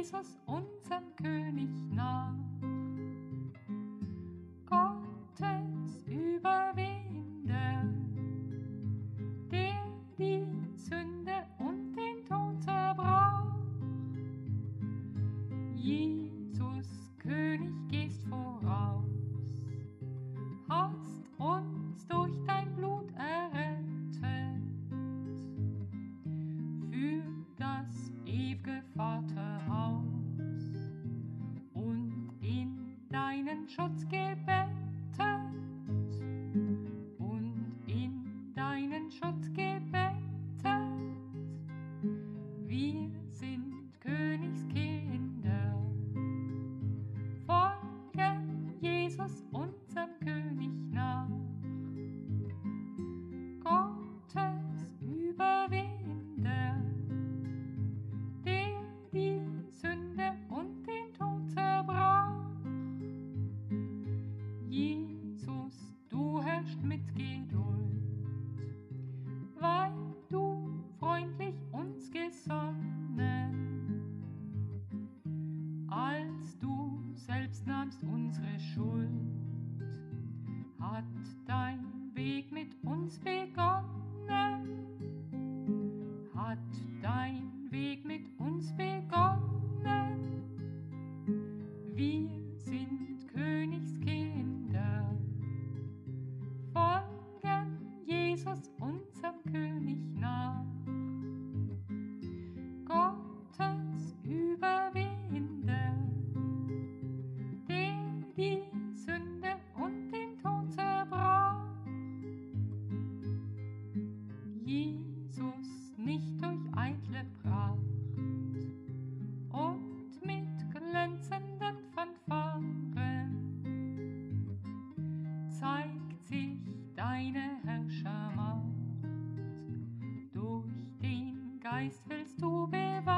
Jesus, unserem König, nach. Gottes Überwinder, der die Sünde und den Tod zerbrach. Jesus, König, gehst voraus, hast uns durch dein Blut errettet, für das ew'ge Vaterhaus und in deinen Schutz gebettet, und in deinen Schutz gebettet. Wir sind Königskinder, folgen Jesus, unserem König, nach. Gottes Überwinder, der die Sünde und den Tod zerbrach. Jesus, du herrschst mit Geduld, weil du freundlich uns gesonnen, als du selbst nahmst unsere Schuld, hat dein Weg mit uns begonnen, hat dein Weg mit uns begonnen. Wir sind Königskinder, folgen Jesus, unserem König, nach. Gottes Überwinder, der die Sünde und den Tod zerbrach. Jesus, nicht durch eitle Pracht und mit glänzenden Fanfaren zeigt sich deine Herrschermacht. Durch den Geist willst du bewahren